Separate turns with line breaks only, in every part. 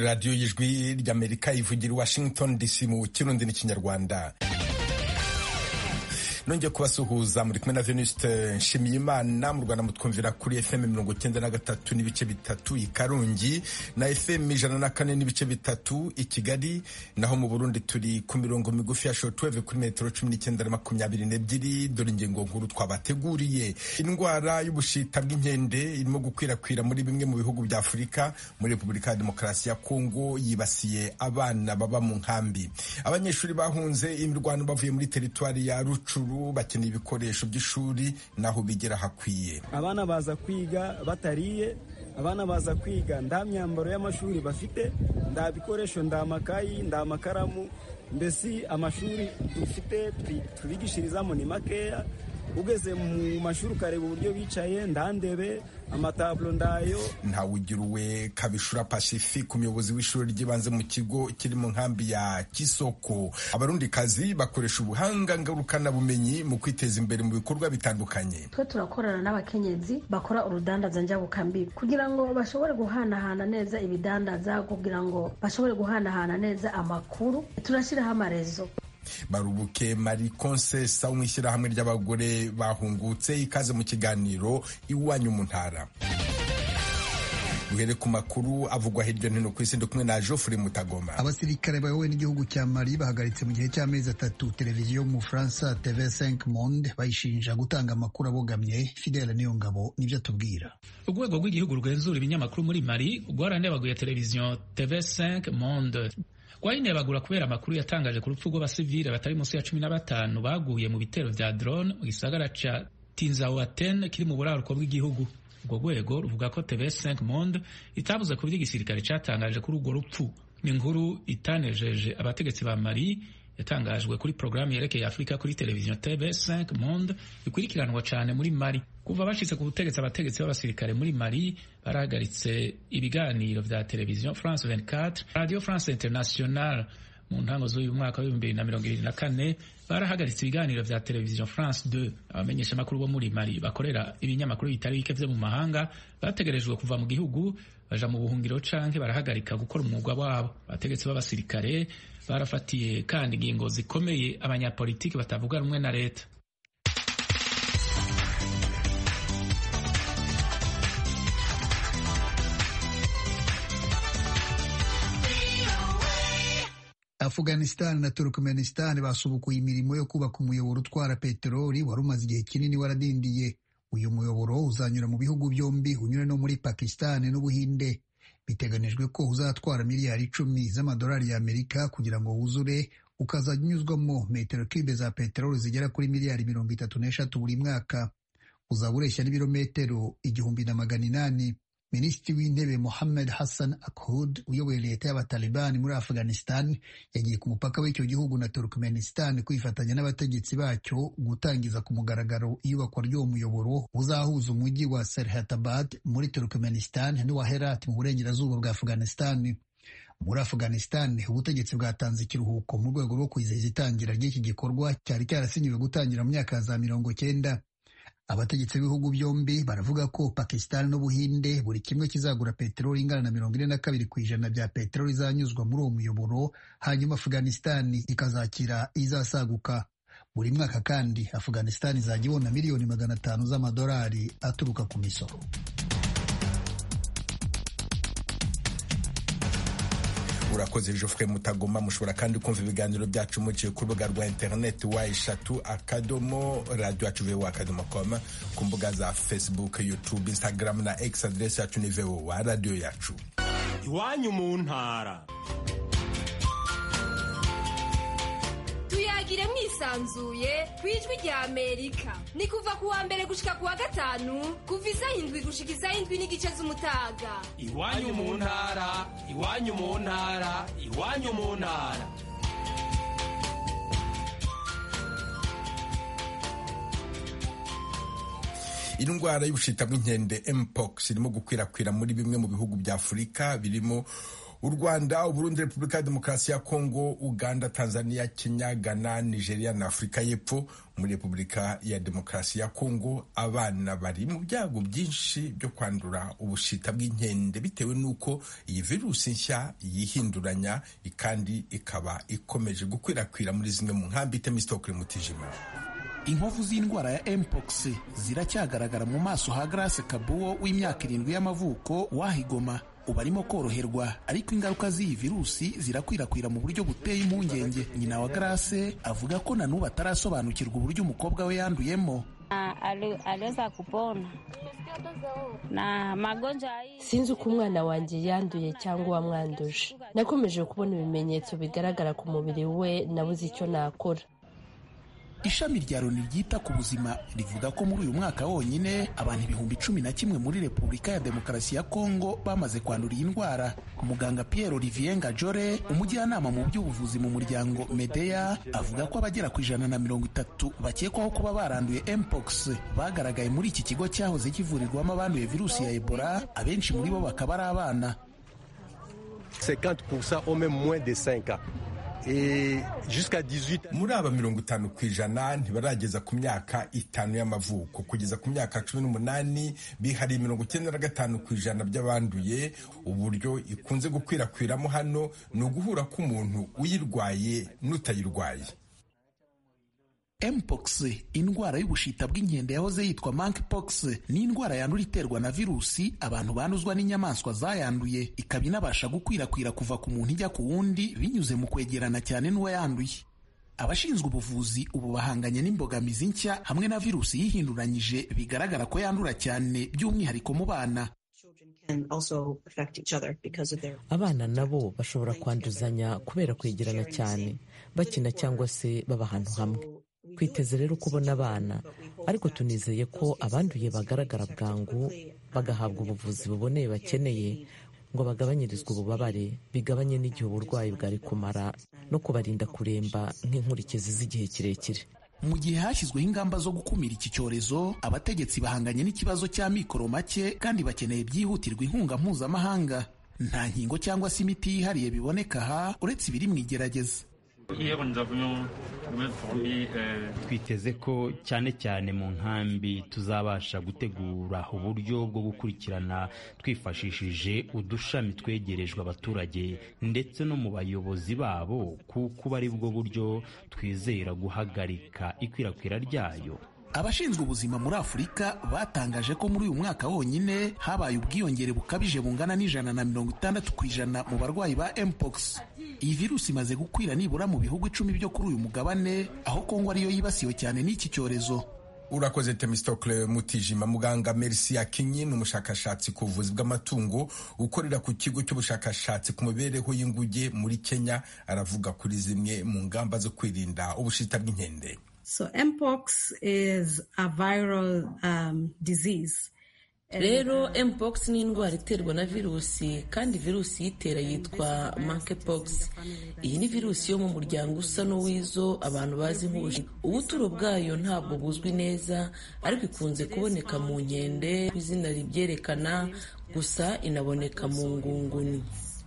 radiyo y'ijwi ry'Amerika ivugira i Washington DC mu Kirundi n'Ikinyarwanda. Nongeye kubasuhuza muri kumwe na Venuste Nshimiyimana. Mu Rwanda mutwumvira kuri FM 93 n'ibice bitatu i Karongi na FM 104 n'ibice bitatu i Kigali, naho mu Burundi turi ku mirongo migufi ya shortwave kuri metero 19-22. Dore ingingo nkuru twabateguriye. Indwara y'ubushita bw'inkende irimo gukwirakwira muri bimwe mu bihugu bya Afurika. Muri Repubulika ya Demokarasi ya Kongo yibasiye abana baba mu nkambi. Abanyeshuri bahunze imirwano bavuye muri teritwari ya Rucuru bakeneye ibikoresho by'ishuri naho bigera hakwiye.
Abana baza kwiga batariye, abana baza kwiga nda myambaro y'amashuri bafite, nda bikoresho, nda makayi, nda makaramu, mbesi amashuri dufite tubigishirizamo ni makeya. Ugeze mu mashuri ukareba uburyo bicaye, ndandebe amatablo ndayo.
Ntawugiruwe Kabishura Pacifique, umuyobozi w'ishuri ry'ibanze mu kigo kiri mu nkambi ya Kisoko. Abarundikazi bakoresha ubuhanga ngurukana bumenyi mu kwiteza imbere mu bikorwa bitandukanye.
Twe turakorana n'abakenyezi bakora urudandaza njyabukambi kugira ngo bashobore guhanahana neza ibidandaza, kugira ngo bashobore guhanahana neza amakuru. Turashyiraho amarezo.
Barubuke Marie Concessa umwishyirahamwe ry'abagore bahungutse, ikaze mu kiganiro Iwanyu mu Ntara. Duhere ku makuru avugwa hirya no hino ku isi, kumwe na Geoffrey Mutagoma.
Abasirikare bayobowe n'igihugu cya Mali bahagaritse mu gihe cy'amezi 3 televiziyo mu Faransa TV5 Monde bayishinja gutanga amakuru abogamye. Fidèle Niyongabo nibyo atubwira.
Urwego rw'igihugu rugenzura ibinyamakuru muri Mali rwaranebaguye televiziyo TV5 Monde rwayinebagura kubera amakuru yatangaje ku rupfu rw'abasivile batari munsi ya 15 baguye mu bitero vya drone mu gisagara ca Tinzaouaten kiri mu buraruko bw'igihugu. Urwo rwego ruvuga ko TV5 Monde itabuze ku by'igisirikare catangaje kuri urwo rupfu. Ni inkuru itanejeje abategetsi ba Mali yatangajwe kuri programu yerekeye Afrika kuri televiziyo TV5 Monde ikurikiranwa cyane muri Mali. Kuva bashitse ku butegetsi, abategetsi b'abasirikare muri Mali barahagaritse ibiganiro vya televiziyo France 24, Radio France Internationale. Mu ntango z'uyu mwaka wa 2024 barahagaritse ibiganiro vya televiziyo France 2. Abamenyesha makuru bo muri Mali bakorera ibinyamakuru bitari bike vyo mu mahanga bategerejwe kuva mu gihugu baja mu buhungiro canke barahagarika gukora umwuga wabo. Abategetsi b'abasirikare barafatiye kandi ingingo zikomeye abanyapolitiki batavuga rumwe na leta.
Afghanistan na Turkmenistan basubukuye imirimo yo kubaka umuyoboro utwara peteroli wari umaze igihe kinini waradindiye. Uyu muyoboro uzanyura mu bihugu byombi, unyura no muri Pakistan n'Ubuhinde. Biteganijwe ko uzatwara miliyari 10 z'amadolari y'Amerika kugira ngo wuzure, ukazajya unyuzwamo metero kibe za peteroli zigera kuri miliyari 33 buri mwaka. Uzaba ureshya n'ibirometero 1800. Minisitiri w'intebe Mohammed Hassan Akhund uyoboye leta y'abatalibani muri Afghanistan yagiye ku mupaka w'icyo gihugu na Turkmenistan kwifatanya n'abategetsi bacyo gutangiza ku mugaragaro iyubakwa ry'uwo muyoboro uzahuza umujyi wa Serhatabad muri Turkmenistan n'uwa Herat mu burengerazuba bwa Afghanistan. Muri Afghanistan ubutegetsi bwatanze ikiruhuko mu rwego rwo kwizihiza itangira ry'iki gikorwa cyari cyarasinyiwe gutangira mu myaka za 90. Abategetsi b'ibihugu byombi baravuga ko Pakistan n'Ubuhinde buri kimwe kizagura peteroli ingana na 42% bya peteroli izanyuzwa muri uwo muyoboro, hanyuma Afghanistan ikazakira izasaguka. Buri mwaka kandi Afghanistan izajya ibona miliyoni 500 z'amadolari aturuka ku misoro.
Urakoze Geoffrey Mutagoma. Mushobora kandi kumva ibiganiro byacu muciye ku rubuga rwa internet wa3.radio.com, ku mbuga za Facebook, YouTube, Instagram na X. Adresse yacu ni VOA Radio yacu.
Iwanyu mu ntara.
Tuyagire mwisanzuye kwijwi rya Amerika. Ni kuva ku wa mbere gushika ku wa gatanu, kuva isaha 7 gushika isaha 7 n'igice z'umutaga.
Iwanyu mu ntara, iwanyu mu ntara, iwanyu mu ntara.
Indwara y'ubushita bw'inkende Mpox irimo gukwirakwira muri bimwe mu bihugu bya Afurika birimo u Rwanda, Uburundi, Repubulika ya Demokarasi ya Kongo, Uganda, Tanzania, Kenya, Ghana, Nigeria na Afurika y'Epfo. Muri Repubulika ya Demokarasi ya Kongo abana bari mu byago byinshi byo kwandura ubushita bw'inkende bitewe n'uko iyi virusi nshya yihinduranya kandi ikaba ikomeje gukwirakwira muri zimwe mu nkambi. Temistokle Mutijima.
Inkovu z'indwara ya mpox ziracyagaragara mu maso ha Grace Kabuo w'imyaka 7 y'amavuko wahigoma. Ubu arimo koroherwa, ariko ingaruka z'iyi virusi zirakwirakwira mu buryo buteye impungenge. Nyina wa Grace avuga ko na n'ubu atarasobanukirwa uburyo umukobwa we yanduyemo.
Aliweza kupona na magonjwa hii.
Sinzi uko umwana wanjye yanduye cyangwa wamwanduje. Nakomeje kubona ibimenyetso bigaragara ku mubiri we, nabuze icyo nakora.
Ishami rya Loni ryita ku buzima rivuga ko muri uyu mwaka wonyine abantu 11,000 muri Repubulika ya Demokarasi ya Kongo bamaze kwandura iyi ndwara. Muganga Pierre Olivier Ngajore, umujyanama mu by'ubuvuzi mu muryango Medea, avuga ko abagera ku 130 bakekwaho kuba baranduye mpox bagaragaye muri iki kigo cyahoze kivurirwamo abanduye virusi ya Ebola. Abenshi muri bo bakaba ari abana.
50% ont même moins de 5 ans.
Muri aba 50% ntibarageza ku myaka 5 y'amavuko. Kugeza ku myaka 18 bihari 95% by'abanduye. Uburyo ikunze gukwirakwiramo hano ni uguhura k'umuntu uyirwaye n'utayirwaye.
Mpox, indwara y'ubushita bw'inkende yahoze yitwa monkeypox, ni indwara yandura iterwa na virusi abantu banduzwa n'inyamaswa zayanduye, ikaba inabasha gukwirakwira kuva ku muntu ijya ku wundi binyuze mu kwegerana cyane n'uwayanduye. Abashinzwe ubuvuzi ubu bahanganye n'imbogamizi nshya hamwe na virusi yihinduranyije bigaragara ko yandura cyane, by'umwihariko mu bana.
Abana nabo bashobora kwanduzanya kubera kwegerana cyane, bakina cyangwa se baba ahantu hamwe. Twiteze rero kubona abana, ariko tunizeye ko abanduye bagaragara bwangu bagahabwa ubuvuzi buboneye bakeneye ngo bagabanyirizwe ububabare, bigabanye n'igihe uburwayi bwari kumara no kubarinda kuremba nk'inkurikizi z'igihe kirekire.
Mu gihe hashyizweho ingamba zo gukumira iki cyorezo, abategetsi bahanganye n'ikibazo cya mikoro make kandi bakeneye byihutirwa inkunga mpuzamahanga. Nta nkingo cyangwa se imiti yihariye biboneka aha uretse ibiri mu igerageza.
Twiteze ko cyane cyane mu nkambi tuzabasha gutegura uburyo bwo gukurikirana twifashishije udushami twegerejwe abaturage ndetse no mu bayobozi babo, kuko ari bwo buryo twizera guhagarika ikwirakwira ryayo.
Abashinzwe ubuzima muri Afurika batangaje ko muri uyu mwaka wonyine habaye ubwiyongere bukabije bungana n'60% mu barwayi ba mpox. Iyi virusi imaze gukwira nibura mu bihugu 10 byo kuri uyu mugabane, aho Kongo ariyo yibasiwe cyane n'iki cyorezo.
Urakoze Temistokle Mutijima. Muganga Merci Akinyi ni umushakashatsi ku buvuzi bw'amatungo ukorera ku kigo cy'ubushakashatsi ku mibereho y'inguge muri Kenya, aravuga kuri zimwe mu ngamba zo kwirinda ubushita bw'inkende.
So mpox is a viral disease.
Rero mpox ni indwara iterwa na virusi, kandi virusi yitera yitwa monkeypox. Iyi ni virusi yo mu muryango usa n'uwizo abantu bazi nk'ubushita. Ubuturo bwayo ntabwo buzwi neza, ariko ikunze kuboneka mu nkende, izina ribyerekana, gusa inaboneka mu ngunguni.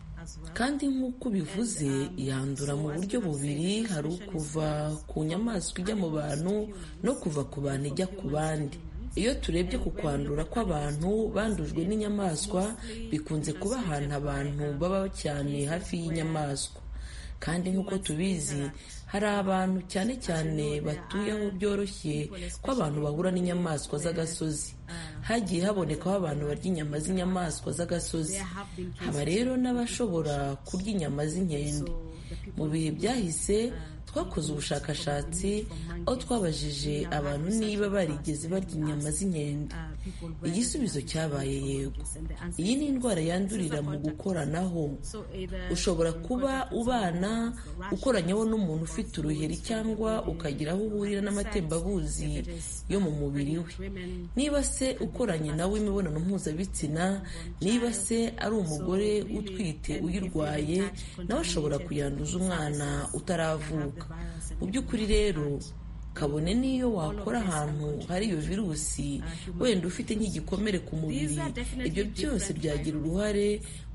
Kandi nk'uko bivuze yandura mu buryo bubiri, hari ukuva ku nyamaswa ijya mu bantu no kuva ku bantu ijya ku bandi. Iyo turebye ku kwandura kw'abantu bandujwe n'inyamaswa, bikunze kuba ahantu abantu baba cyane hafi y'inyamaswa. Kandi nk'uko tubizi, hari abantu cyane cyane batuye aho byoroshye ko abantu bahura n'inyamaswa z'agasozi. Hagiye habonekaho abantu barya inyama z'inyamaswa z'agasozi. Haba rero n'abashobora kurya inyama z'inkende. Mu bihe byahise twakoze ubushakashatsi aho twabajije abantu niba barigeze barya inyama z'inkende. Igisubizo cyabaye yego. Iyi ni indwara yandurira mu gukoranaho. Ushobora kuba ubana ukoranyeho n'umuntu ufite uruheri, cyangwa ukagira aho uhurira n'amatembabuzi yo mu mubiri we. Niba se ukoranye nawe imibonano mpuzabitsina, niba se ari umugore utwite uyirwaye, nawe ashobora kuyanduza umwana utaravuka. Mu by'ukuri rero kabone n'iyo wakora ahantu hari iyo virusi, wenda ufite nk'igikomere ku mubiri, ibyo byose byagira uruhare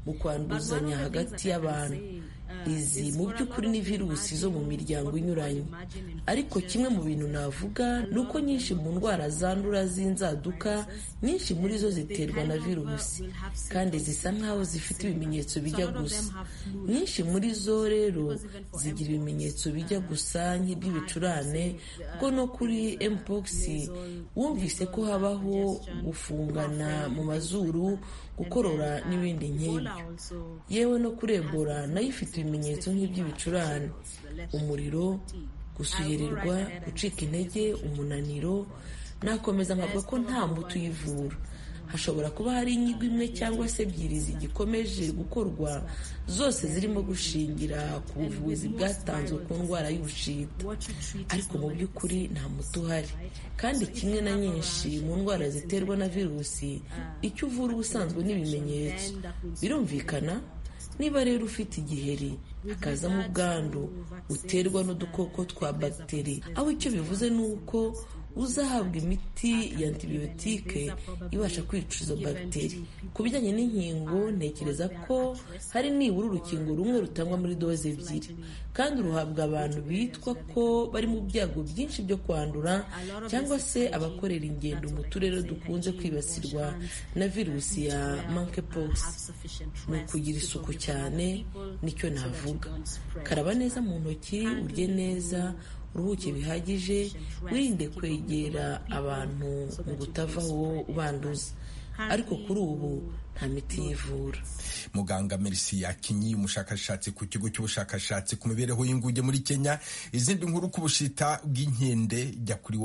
mu kwanduzanya hagati y'abantu. Izi mu by'ukuri ni virusi zo mu miryango inyuranye, ariko kimwe mu bintu navuga ni uko nyinshi mu ndwara zandura z'inzaduka, nyinshi muri zo ziterwa na virusi kandi zisa nk'aho zifite ibimenyetso bijya gusa. Nyinshi muri zo rero zigira ibimenyetso bijya gusa nk'iby'ibicurane, bwo no kuri mpox wumvise ko habaho gufungana mu mazuru, gukorora n'ibindi nk'ibyo. Yewe no kuri Ebola nayo ifite ibimenyetso nk'iby'ibicurane, umuriro, gusuhererwa, gucika intege, umunaniro. Nakomeza nkavuga ko nta muti uyivura. Hashobora kuba hari inyigo imwe cyangwa se ebyiri zigikomeje gukorwa, zose zirimo gushingira ku buvuzi bwatanzwe ku ndwara y'ubushita, ariko mu by'ukuri nta muti uhari. Kandi kimwe na nyinshi mu ndwara ziterwa na virusi, icyo uvura ubusanzwe n'ibimenyetso. Birumvikana niba rero ufite igiheri hakazamo ubwandu buterwa n'udukoko twa bagiteri, aho icyo bivuze ni uko uzahabwa imiti ya antibiyotike ibasha kwica izo bagiteri. Ku bijyanye n'inkingo, ntekereza ko hari nibura urukingo rumwe rutangwa muri doze ebyiri, kandi ruhabwa abantu bitwa ko bari mu byago byinshi byo kwandura cyangwa se abakorera ingendo mu turere dukunze kwibasirwa na virusi ya monkeypox. Ni ukugira isuku cyane, nicyo navuga. Karaba neza mu ntoki, urye neza, uruhuke bihagije, wirinde kwegera abantu mu gutavaho ubanduza. Ariko kuri ubu nta miti yivura.
Muganga Merci Yakinyi, umushakashatsi ku kigo cy'ubushakashatsi ku mibereho y'inguge muri Kenya. Izindi nkuru ku bushita bw'inkende jya kuri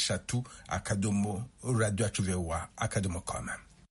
wa@radio@voa.com.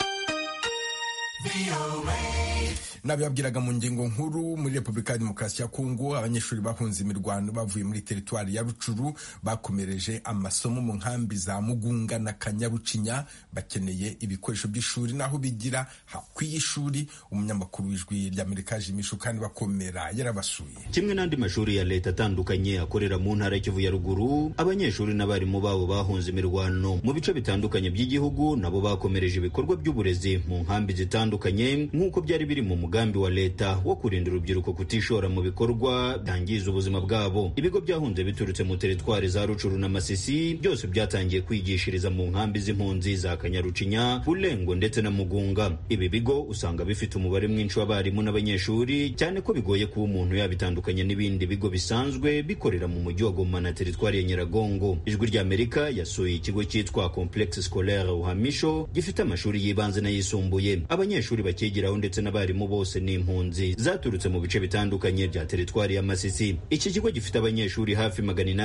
Nabibabwiraga mu ngingo nkuru, muri Repubulika ya Demokarasi ya Kongo abanyeshuri bahunze imirwano bavuye muri teritwari ya Rucuru bakomereje amasomo mu nkambi za Mugunga na Kanyarucinya, bakeneye ibikoresho by'ishuri naho bigira hakwiye ishuri. Umunyamakuru w'Ijwi ry'Amerika Jimisho kandi bakomera yarabasuye.
Kimwe n'andi mashuri ya leta atandukanye akorera mu ntara y'Kivu ya Ruguru, abanyeshuri n'abarimu babo bahunze imirwano mu bice bitandukanye by'igihugu nabo bakomereje ibikorwa by'uburezi mu nkambi zitandukanye, nk'uko byari biri mu mugambi wa leta wo kurinda urubyiruko kutishora mu bikorwa byangiza ubuzima bwabo. Ibigo byahunze biturutse mu teritwari za Rucuru na Masisi byose byatangiye kwigishiriza mu nkambi z'impunzi za Kanyarucinya, Bulengo ndetse na Mugunga. Ibi bigo usanga bifite umubare mwinshi w'abarimu n'abanyeshuri, cyane ko bigoye kuba umuntu yabitandukanye n'ibindi bigo bisanzwe bikorera mu mujyi wa Goma na teritwari ya Nyiragongo. Ijwi ry'Amerika yasuye ikigo cyitwa Complexe Scolaire Uhamisho gifite amashuri y'ibanze n'ayisumbuye. Abanyeshuri bakigiraho ndetse n'abarimu bose ni impunzi zaturutse mu bice bitandukanye bya teritwari ya Masisi. Iki kigo gifite abanyeshuri hafi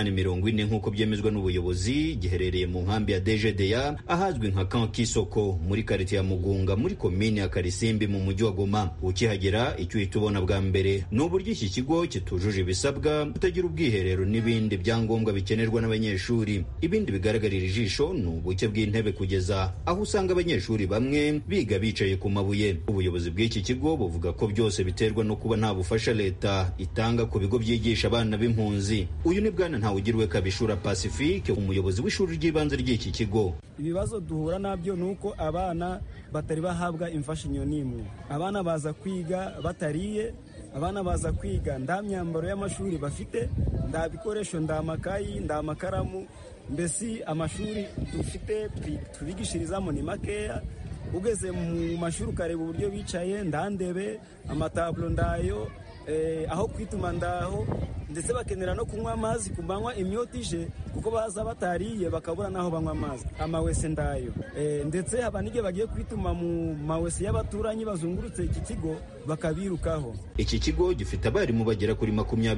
840 nk'uko byemezwa n'ubuyobozi, giherereye mu nkambi ya DGDA ahazwi nka Camp Kisoko muri karite ya Mugunga muri komini ya Karisimbi mu mujyi wa Goma. Ukihagera icyo uhita ubona bwa mbere ni uburyo iki kigo kitujuje ibisabwa, kutagira ubwiherero n'ibindi byangombwa bikenerwa n'abanyeshuri. Ibindi bigaragarira ijisho ni ubuke bw'intebe, kugeza aho usanga abanyeshuri bamwe biga bicaye ku mabuye. Ubuyobozi bw'iki kigo buvuga ko byose biterwa no kuba nta bufasha leta itanga ku bigo byigisha abana b'impunzi. Uyu ni Bwana Ntawugirwe Kabishura Pacifique, umuyobozi w'ishuri ry'ibanze ry'iki kigo.
Ibibazo duhura nabyo ni uko abana batari bahabwa imfashanyo n'imwe. Abana baza kwiga batariye, abana baza kwiga nta myambaro y'amashuri bafite, nta bikoresho, nta makayi, nta makaramu. Mbese amashuri dufite tubigishirizamo ni makeya. Ugeze mu mashuri ukareba uburyo bicaye, ndandebe, amatablo ndayo, aho kwituma ndaho, ndetse bakenera no kunywa amazi ku manywa imyota ije, kuko baza batariye bakabura naho banywa amazi. Amawese ndayo, ndetse haba n'igihe bagiye kwituma mu mawese y'abaturanyi bazungurutse iki kigo bakabirukaho.
Iki kigo gifite abarimu bagera kuri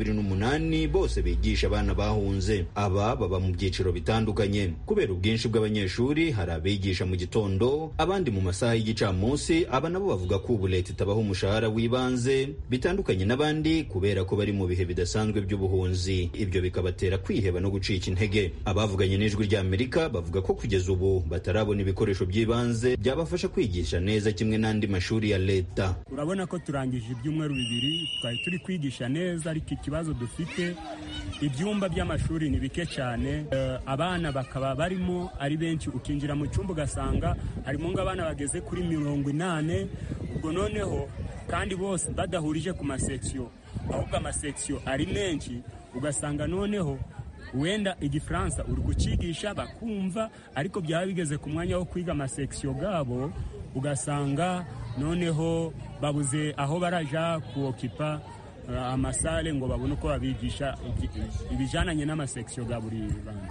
28 bose bigisha abana bahunze. Aba baba mu byiciro bitandukanye. Kubera ubwinshi bw'abanyeshuri, hari abigisha mu gitondo, abandi mu masaha y'igicamunsi. Aba nabo bavuga ko ubu leta itabaho umushahara w'ibanze, bitandukanye n'abandi kubera ko bari mu bihe bidasanzwe by'ubuhunzi. Ibyo bikabatera kwiheba no gucika intege. Abavuganye n'Ijwi ry'Amerika bavuga ko kugeza ubu batarabona ibikoresho by'ibanze byabafasha kwigisha neza kimwe n'andi mashuri ya leta.
Urabona ko turangije ibyumweru 2 twari turi kwigisha neza, ariko ikibazo dufite ibyumba by'amashuri ni bike cyane. Abana bakaba barimo ari benshi, ukinjira mu cyumba ugasanga harimo ng'abana bageze kuri 80. Ubwo noneho kandi bose badahurije ku maseksiyo, ahubwo amaseksiyo ari menshi, ugasanga noneho wenda igifaransa uri kucigisha bakumva, ariko byaba bigeze ku mwanya wo kwiga amaseksiyo gabo ugasanga noneho babuze aho baraja kuokipa amasale ngo babone uko babigisha ibijananye n'amaseksiyo ga buri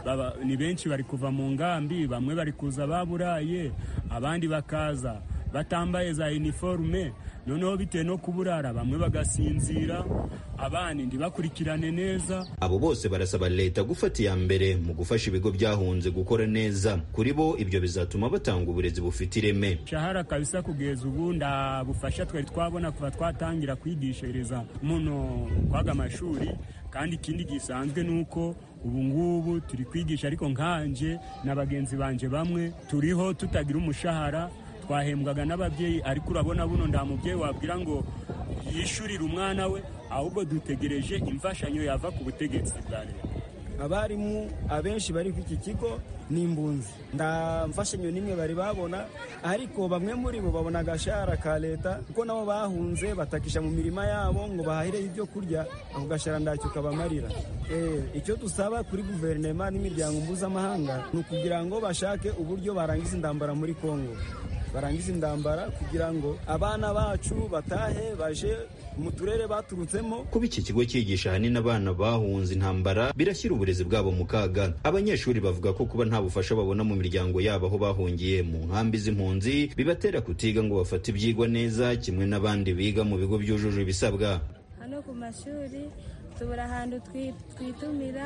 ni benshi bari kuva mu ngambi, bamwe bari kuza baburaye, abandi bakaza batambaye za uniforme, noneho bitewe no kuburara bamwe bagasinzira, abandi ntibakurikirane neza.
Abo bose barasaba leta gufata iya mbere mu gufasha ibigo byahunze gukora neza. Kuri bo ibyo bizatuma batanga uburezi bufite ireme.
Shahara kabisa kugeza ubu ndabufasha twari twabona kuva twatangira kwigishereza muno kwaga amashuri, kandi ikindi gisanzwe nuko ubu ngubu turi kwigisha, ariko nkanje na bagenzi banje bamwe turiho tutagira umushahara, twahembwaga n'ababyeyi, ariko urabona buno nta mubyeyi wabwira ngo yishurire umwana we, ahubwo dutegereje imfashanyo yava ku butegetsi bwa leta.
Abarimu abenshi bari ku iki kigo ni impunzi, nta mfashanyo n'imwe bari babona, ariko bamwe muri bo babona agashahara ka leta kuko nabo bahunze batakisha mu mirima yabo ngo bahahire ibyo kurya, ako gashahara ndacyo kabamarira. Icyo dusaba kuri guverinoma n'imiryango mpuzamahanga ni ukugira ngo bashake uburyo barangiza intambara muri Kongo, barangiza intambara kugira ngo abana bacu batahe baje mu turere baturutsemo.
Kuba iki kigo cyigisha ahanini abana bahunze intambara birashyira uburezi bwabo mu kaga. Abanyeshuri bavuga ko kuba nta bufasha babona mu miryango yabo aho bahungiye mu nkambi z'impunzi bibatera kutiga ngo bafate ibyigwa neza kimwe n'abandi biga mu bigo byujuje ibisabwa.
Hano ku mashuri tubura ahantu twitumira,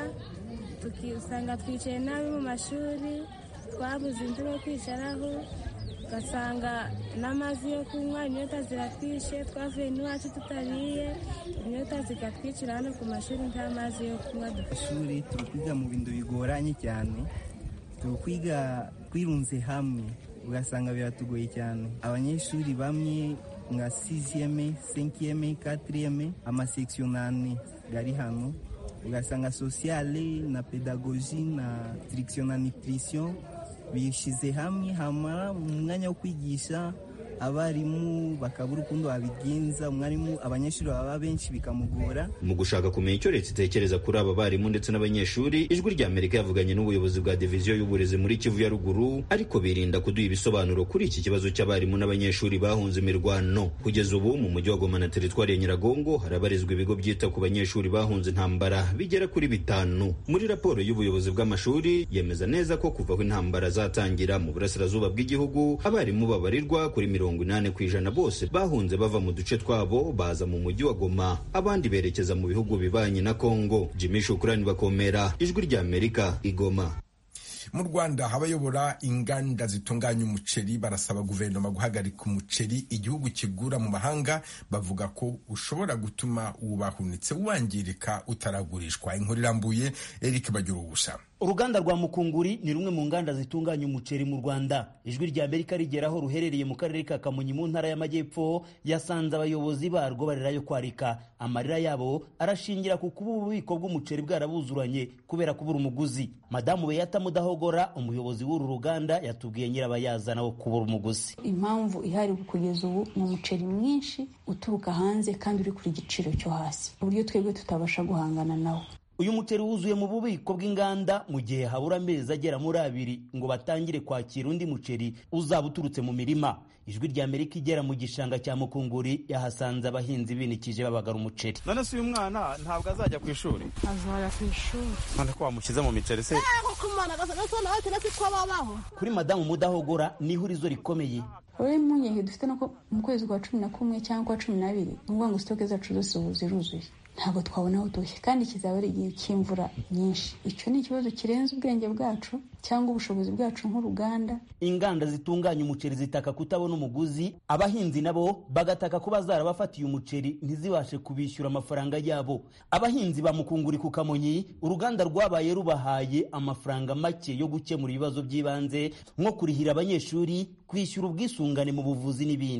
tukisanga twicaye nabi mu mashuri, twabuze inzu yo kwicaraho, ugasanga n'amazi yo kunywa inyota ziratwishe, twavuye n'iwacu tutariye, inyota zikatwicira. hano ku mashuri nta mazi yo kunywa dufite.
Ishuri turi kwiga mu bintu bigoranye cyane, turi kwiga twirunze hamwe, ugasanga biratugoye cyane. Abanyeshuri bamwe nka 6e, 5e, 4e, amaseksiyo 8 gari hano, ugasanga sociale na pedagogie na instruction na nutrition bishize hamwe, hamara mu mwanya wo kwigisha abarimu bakabura ukundi babigenza, umwarimu abanyeshuri baba benshi bikamugora.
Mu gushaka kumenya icyo leta itekereza kuri aba barimu ndetse n'abanyeshuri, Ijwi rya Amerika yavuganye n'ubuyobozi bwa diviziyo y'uburezi muri Kivu ya ruguru, ariko birinda kuduha ibisobanuro kuri iki kibazo cy'abarimu n'abanyeshuri bahunze imirwano. Kugeza ubu mu mujyi wa Goma na teritwari ya Nyiragongo harabarizwa ibigo byita ku banyeshuri bahunze intambara bigera kuri 5. Muri raporo y'ubuyobozi bw'amashuri yemeza neza ko kuva aho intambara zatangira mu burasirazuba bw'igihugu, abarimu babarirwa kuri 80% bose bahunze bava mu duce twabo baza mu mujyi wa Goma, abandi berekeza mu bihugu bibanye na Kongo. Jimmy Shukrani Bakomera, Ijwi rya Amerika, Igoma.
Mu Rwanda abayobora inganda zitunganya umuceri barasaba guverinoma guhagarika umuceri igihugu kigura mu mahanga, bavuga ko ushobora gutuma ubahunitse wangirika utaragurishwa. Inkuru irambuye, Eric Bagiruwubusa.
Uruganda rwa Mukunguri ni rumwe mu nganda zitunganya umuceri mu Rwanda. Ijwi rya Amerika rigeraho ruherereye mu karere ka Kamonyi mu ntara y'Amajyepfo, yasanze abayobozi barwo barirayo kwarika. Amarira yabo arashingira ku kuba ububiko bw'umuceri bwarabuzuranye kubera kubura umuguzi. Madamu Beyata Mudahogora, umuyobozi w'uru ruganda, yatubwiye nyirabayazana wo kubura umuguzi.
Impamvu ihari kugeza ubu ni umuceri mwinshi uturuka hanze kandi uri kuri giciro cyo hasi, uburyo twebwe tutabasha guhangana nawo.
Uyu muceri wuzuye mu bubiko bw'inganda mu gihe habura amezi agera muri 2 ngo batangire kwakira undi muceri uzaba uturutse mu mirima. Ijwi rya Amerika igera mu gishanga cya Mukunguri yahasanze abahinzi binikije babagara umuceri.
None se uyu mwana ntabwo azajya ku ishuri?
Azajya ku ishuri.
None ko wamukiza mu miceri se?
Kuri Madamu Mudahogora ni ihurizo rikomeye.
Uri munyehe dufite no mu kwezi kwa 11 cyangwa 12 ngo ngo stoke zacu zose ziruzuye. Ntabwo twabona aho dushye kandi kizaba ari igihe cy'imvura nyinshi. Icyo ni ikibazo kirenze ubwenge bwacu cyangwa ubushobozi bwacu nk'uruganda.
Inganda zitunganya umuceri zitaka kutabona umuguzi, abahinzi nabo bagataka kuba zarabafatiye umuceri ntizibashe kubishyura amafaranga yabo. Abahinzi ba Mukunguri ku Kamonyi, uruganda rwabaye rubahaye amafaranga make yo gukemura ibibazo by'ibanze nko kurihira abanyeshuri, kwishyura ubwisungane mu buvuzi n'ibindi.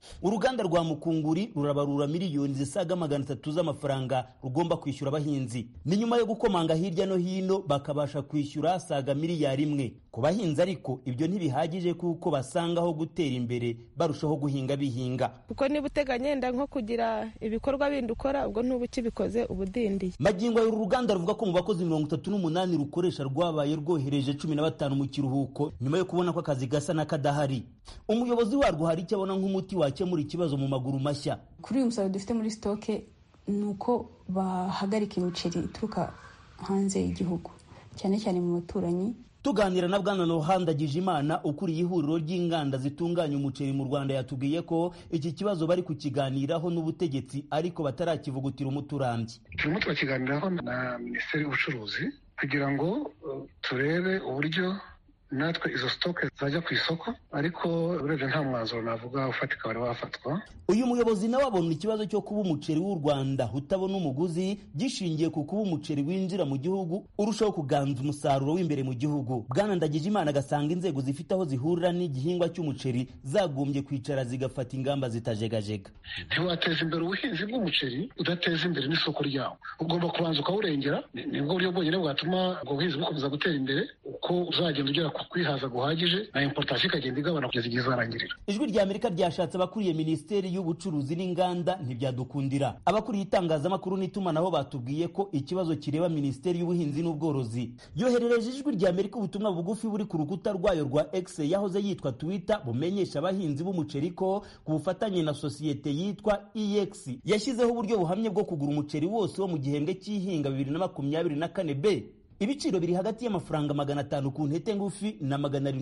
uruganda rwa Mukunguri rurabarura miliyoni zisaga 300 z'amafaranga rugomba kwishyura abahinzi. Ni nyuma yo gukomanga hirya no hino bakabasha kwishyura saga miliyari 1 ku bahinzi, ariko ibyo ntibihagije kuko basangaho gutera imbere barushaho guhinga bihinga.
Kuko niba uteganya nko kugira ibikorwa bindi ukora ubwo ntubu kibikoze ubudindi.
Magingo y'uru ruganda ruvuga ko mu bakozi 38 rukoresha rwabaye rwohereje 15 mu kiruhuko nyuma yo kubona ko akazi gasa n'akadahari. Umuyobozi warwo hari icyo abona nk'umuti wakemura ikibazo mu maguru mashya.
Kuri uyu musaruro dufite muri stoke nuko bahagarika imiceri ituruka hanze y'igihugu cyane cyane mu baturanyi.
Tuganira na Bwana Nohandagije Imana ukuriye ihuriro ry'inganda zitunganya umuceri mu Rwanda yatubwiye ko iki kibazo bari kukiganiraho n'ubutegetsi ariko batarakivugutira umuturambye.
Turimo turakiganiraho na Minisiteri y'Ubucuruzi kugira ngo turebe uburyo natwe izo stoke zajya ku isoko, ariko urebye nta mwanzuro navuga ufatika wari wafatwa.
Uyu muyobozi nawe abona ikibazo cyo kuba umuceri w'u Rwanda utabona umuguzi gishingiye ku kuba umuceri winjira mu gihugu urushaho kuganza umusaruro w'imbere mu gihugu. Bwana Ndagijimana agasanga inzego zifite aho zihurira n'igihingwa cy'umuceri zagombye kwicara zigafata ingamba zitajegajega.
Ntiwateza imbere ubuhinzi bw'umuceri udateza imbere n'isoko ryawo. Ugomba kubanza ukawurengera, nibwo buryo bwonyine bwatuma ubwo buhinzi bukomeza gutera imbere, uko uzagenda ugera kwihaza guhagije na importation ikagenda igabana kugeza igihe izarangirira.
Ijwi rya Amerika ryashatse abakuriye Minisiteri y'Ubucuruzi n'Inganda ntibyadukundira. Abakuriye itangazamakuru n'itumanaho batubwiye ko ikibazo kireba Minisiteri y'Ubuhinzi n'Ubworozi. Yoherereje Ijwi rya Amerika ubutumwa bugufi buri ku rukuta rwayo rwa X yahoze yitwa Twitter bumenyesha abahinzi b'umuceri ko ku bufatanye na sosiyete yitwa EX yashyizeho uburyo buhamye bwo kugura umuceri wose wo mu gihembwe cy'ihinga 2024B. Ibiciro biri hagati y'amafaranga 500 ku ntete ngufi na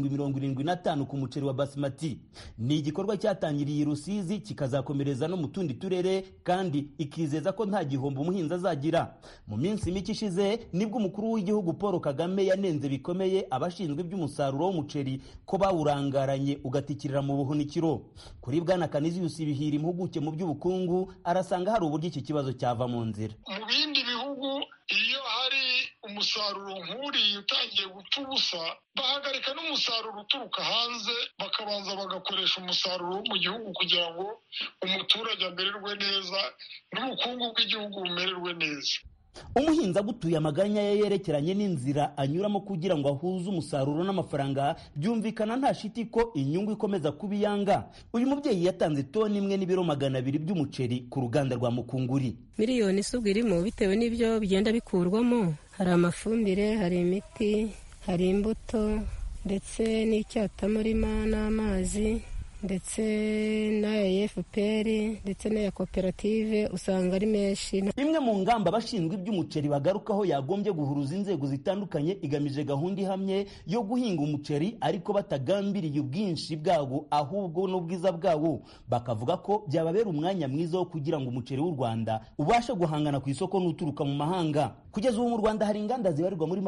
775 ku muceri wa basmati. Ni igikorwa cyatangiriye Rusizi kikazakomereza no mu tundi turere kandi ikizeza ko nta gihombo umuhinzi azagira. Mu minsi mike ishize nibwo umukuru w'igihugu Paul Kagame yanenze bikomeye abashinzwe iby'umusaruro w'umuceri ko bawurangaranye ugatikirira mu buhunikiro. Kuri Bwana Canisius Bihira impuguke mu by'ubukungu arasanga hari uburyo iki kibazo cyava mu nzira.
Mu bindi bihugu iyo hari umusaruro nk'uriya utangiye gupfa ubusa bahagarika n'umusaruro uturuka hanze bakabanza bagakoresha umusaruro wo mu gihugu kugira ngo umuturage amererwe neza n'ubukungu bw'igihugu bumererwe neza.
Umuhinzi agutuye amaganya ye yerekeranye n'inzira anyuramo kugira ngo ahuze umusaruro n'amafaranga byumvikana nta shiti ko inyungu ikomeza kubiyanga. Uyu mubyeyi yatanze toni 1.2 by'umuceri ku ruganda rwa Mukunguri.
Miliyoni isubwa irimo bitewe n'ibyo bigenda bikurwamo. Hari amafumbire, hari imiti, hari imbuto ndetse n'icyatamurima n'amazi ndetse n'aya FPR ndetse n'aya koperative usanga ari menshi.
Imwe mu ngamba abashinzwe iby'umuceri bagarukaho yagombye guhuruza inzego zitandukanye igamije gahunda ihamye yo guhinga umuceri ariko batagambiriye ubwinshi bwawo ahubwo n'ubwiza bwawo. Bakavuga ko byababera umwanya mwiza wo kugira ngo umuceri w'u Rwanda ubashe guhangana ku isoko n'uturuka mu mahanga. Kugeza ubu mu Rwanda hari inganda zibarirwa muri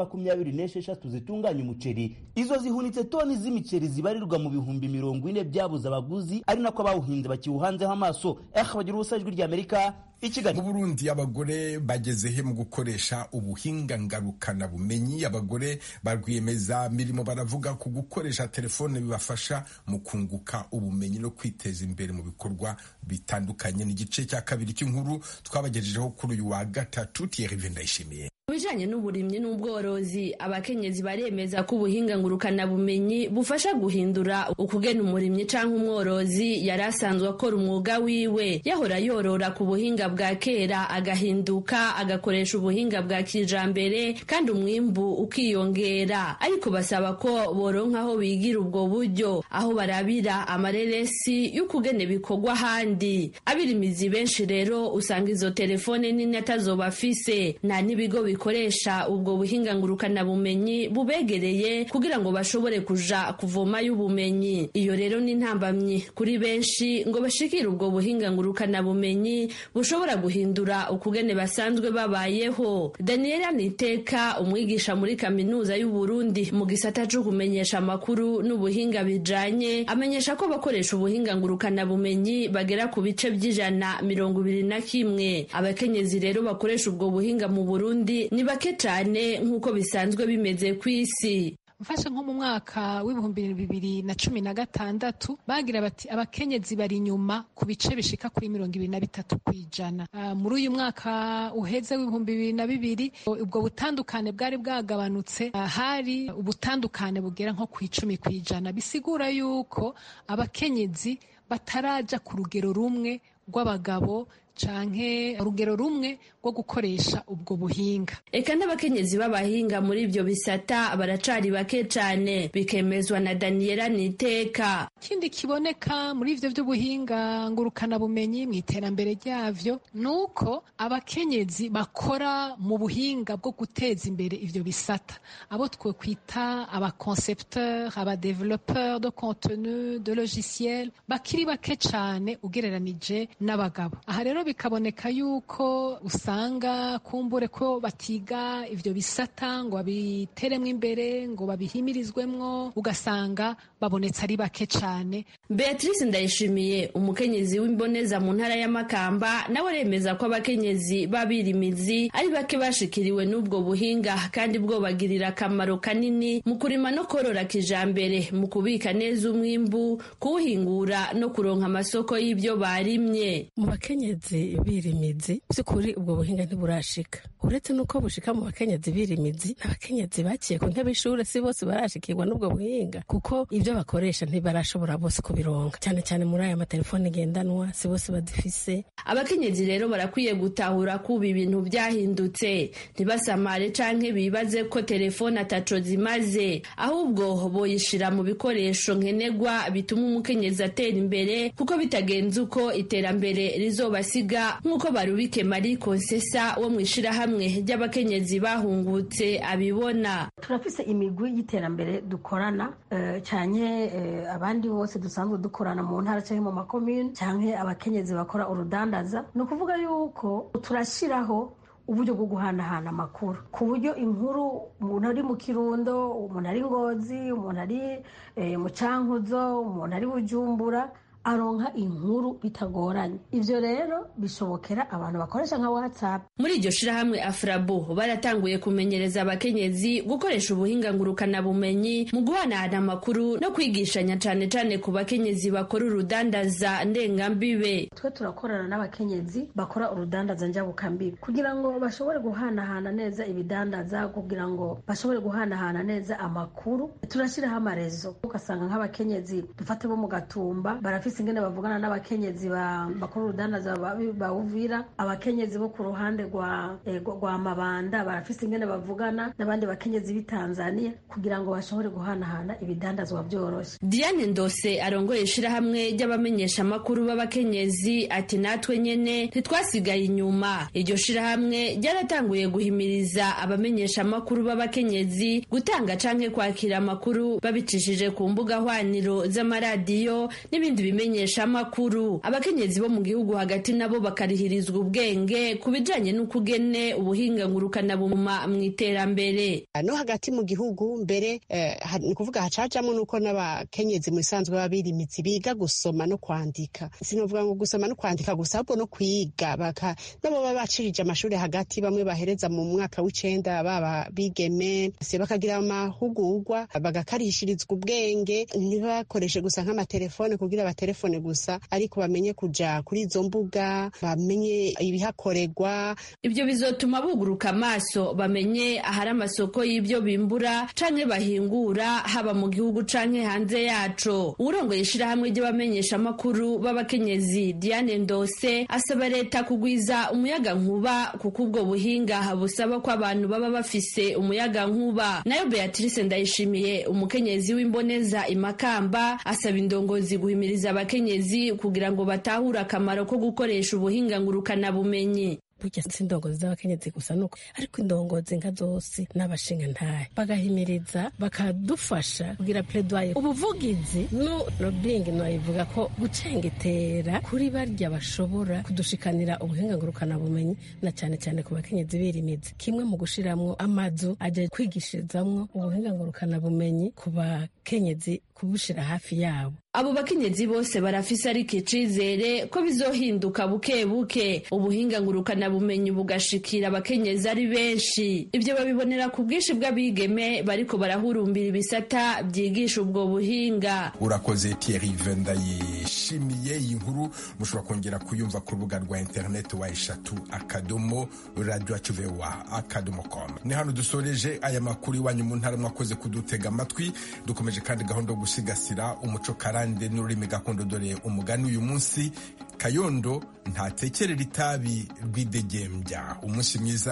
26 zitunganya umuceri. Izo zihunitse toni z'imiceri zibarirwa mu bihumbi 40 byabuze abaguzi ari nako abawuhinze bakiwuhanzeho amaso. Bagira ubusa Ijwi rya Amerika i Kigali.
Mu Burundi abagore bageze he mu gukoresha ubuhinga ngarukana bumenyi? Abagore barwiyemeza mirimo baravuga ku gukoresha telefone bibafasha mu kunguka ubumenyi no kwiteza imbere mu bikorwa bitandukanye. Ni igice cya kabiri cy'inkuru twabagejejeho kuri uyu wa gatatu. Thierry Vendayishimiye.
Mu bijanye n'uburimyi n'ubworozi abakenyezi baremeza ko ubuhinga ngurukana bumenyi bufasha guhindura ukugena umurimyi canke umworozi yari asanzwe akora umwuga wiwe. Yahora yorora ku buhinga bwa kera agahinduka agakoresha ubuhinga bwa kijambere kandi umwimbu ukiyongera. Ariko basaba ko boronka aho bigira ubwo buryo, aho barabira amareresi y'ukugene bikorwa handi. Abirimizi benshi rero usanga izo telefone nini atazobafise, nta n'ibigo bikoresha ubwo buhinga ngurukana bumenyi bubegereye kugira ngo bashobore kuja kuvoma y'ubumenyi. Iyo rero ni ntambamyi kuri benshi ngo bashikire ubwo buhinga ngurukana bumenyi bushobora guhindura ukugene basanzwe babayeho. Daniela Niteka, umwigisha muri kaminuza y'u Burundi mu gisata cyo kumenyesha amakuru n'ubuhinga bijanye, amenyesha ko bakoresha ubuhinga ngurukana bumenyi bagera ku bice by'21. Abakenyezi rero bakoresha ubwo buhinga mu Burundi ni bake cyane nk'uko bisanzwe bimeze ku isi.
mfashe nko mu mwaka w'ibihumbi 2016 bagira bati abakenyezi bari inyuma ku bice bishika kuri 23%. Muri uyu mwaka uheze w'ibihumbi 2022 ubwo butandukane bwari bwagabanutse, hari ubutandukane bugera nko ku 10%. Bisigura yuko abakenyezi bataraja ku rugero rumwe rw'abagabo canke urugero rumwe rwo gukoresha ubwo buhinga.
Eka n'abakenyezi b'abahinga muri ibyo bisata baracari bake cane, bikemezwa na Daniela Niteka.
Kindi kiboneka muri ivyo vy'ubuhinga ngurukana bumenyi mu iterambere ryavyo nuko abakenyezi bakora mu buhinga bwo guteza imbere ivyo bisata, abo twe kwita aba concepteur, aba développeur de contenu, de logiciel, bakiri bake cane ugereranije n'abagabo. Aha rero bikaboneka yuko usanga kumbure ko batiga ivyo bisata ngo babiteremwo imbere, ngo babihimirizwemwo, ugasanga babonetse ari bake cane.
Beatrice Ndayishimiye, umukenyezi w'imboneza mu ntara ya Makamba, nawe aremeza ko abakenyezi babirimizi ari bake bashikiriwe n'ubwo buhinga, kandi bwo bagirira akamaro kanini mu kurima no korora kijambere, mu kubika neza umwimbu, kuwuhingura no kuronka amasoko y'ibyo barimye.
Mu bakenyezi birimizi by'ukuri ubwo buhinga ntiburashika, uretse nuko bushika mu bakenyezi birimizi, abakenyezi baciye ku ntebe y'ishure si bose barashikirwa n'ubwo buhinga, kuko ibyo bakoresha ntibarashobora bose kubironka, cyane cyane muri aya matelefone ngendanwa si bose badifise.
Abakenyezi rero barakwiye gutahura kuba ibintu byahindutse, ntibasamare canke bibaze ko telefone ataco zimaze, ahubwo boyishira mu bikoresho nkenegwa bituma umukenyezi atera imbere, kuko bitagenze uko iterambere rizobasiga, nk'uko Barubike Marie Konsesa wo mw'ishirahamwe ry'abakenyezi bahungutse abibona.
Turafise imigwi y'iterambere dukorana cyane abandi bose dusanzwe dukorana mu ntara cyangwa mu makomune, cyangwa abakenyezi bakora urudandaza. Ni ukuvuga yuko turashiraho uburyo bwo guhanahana amakuru, ku buryo inkuru umuntu ari mu Kirundo, umuntu ari Ngozi, umuntu ari mu Cankuzo, umuntu ari Bujumbura, aronka inkuru bitagoranye. Ivyo rero bishobokera abantu bakoresha nka WhatsApp.
Muri iryo shirahamwe Afrabo baratanguye kumenyereza abakenyezi gukoresha ubuhinga ngurukana bumenyi mu guhanahana amakuru no kwigishanya cane cane ku bakenyezi bakora urudandaza ndengambibe.
Twe turakorana n'abakenyezi bakora urudandaza njabukambibe kugira ngo bashobore guhanahana neza ibidandaza, kugira ngo bashobore guhanahana neza amakuru. Turashiraho amarezo, ugasanga nk'abakenyezi dufate bo mu Gatumba barafise ingene bavugana n'abakenyezi bakora urudandaza bawuvira, abakenyezi bo ku ruhande rwa Mabanda barafise ingene bavugana n'abandi bakenyezi b'Itanzania kugira ngo bashobore guhanahana ibidandazwa byoroshe.
Diane Ndose arongoye ishirahamwe ry'abamenyesha amakuru b'abakenyezi ati natwe nyene ntitwasigaye inyuma. Iryo shirahamwe ryaratanguye guhimiriza abamenyesha amakuru b'abakenyezi gutanga canke kwakira amakuru babicishije ku mbuga hwaniro z'amaradiyo n'ibindi bimenyesha amakuru. Abakenyezi bo mu gihugu hagati nabo bakarihirizwa ubwenge ku bijanye n'ukugene ubuhinga ngurukana bumuma mu iterambere.
No hagati mu gihugu mbere ni kuvuga hacajamo nuko n'abakenyezi mu isanzwe babirimizi biga gusoma no kwandika. Sinovuga ngo gusoma no kwandika gusa, ahubwo no kwiga nabo baba bacirije amashuri hagati, bamwe bahereza mu mwaka w'9 baba bigeme, bakagira amahugurwa bagakarishirizwa ubwenge, ntibakoreshe gusa nk'amatelefone kugira abatelefone gusa, ariko bamenye kuja kuri izo mbuga, bamenye ibihakorerwa.
Ibyo bizotuma buguruka amaso, bamenye ahari amasoko y'ibyo bimbura canke bahingura, haba mu gihugu canke hanze yaco. Urongoye ishirahamwe ry'abamenyesha amakuru b'abakenyezi Diane Ndose asaba leta kugwiza umuyaga nkuba, kuko ubwo buhinga busaba ko abantu baba bafise umuyaga nkuba. Nayo Beatrice Ndayishimiye, umukenyezi w'imboneza Imakamba, asaba indongozi guhimiriza abakenyezi kugira ngo batahure akamaro ko gukoresha ubuhinga ngurukana bumenyi.
Burya si indongozi z'abakenyezi gusa nuko, ariko indongozi nka zose n'abashinga ntahe bagahimiriza, bakadufasha kugira plaidoyer, ubuvugizi no lobbying. Noyivuga ko gucengetera kuri barya bashobora kudushikanira ubuhinga ngurukana bumenyi, na cyane cyane ku bakenyezi birimizi, kimwe mu gushiramwo amazu aje kwigishirizamwo ubuhinga ngurukana bumenyi ku bakenyezi, kubushira hafi yabo.
abo bakenyezi bose barafise ariko icizere ko bizohinduka buke buke ubuhinga ngurukana bumenyi bugashikira abakenyezi ari benshi. Ivyo babibonera ku bwinshi bw'abigeme bariko barahurumbira ibisata byigisha ubwo buhinga.
Urakoze Thierry Vendayishimiye. Iyi nkuru mushobora kongera kuyumva ku rubuga rwa internet wa eshatu akadomo radio acuvewa akadomo.com. Ni hano dusoreje aya makuru iwanyu mu ntara, mwakoze kudutega amatwi. Dukomeje kandi gahunda yo gusigasira umuco karande n'ururimi gakondo, dore umugani uyu munsi: Kayondo ntatekerera itabi rw'idegembya. Umunsi mwiza.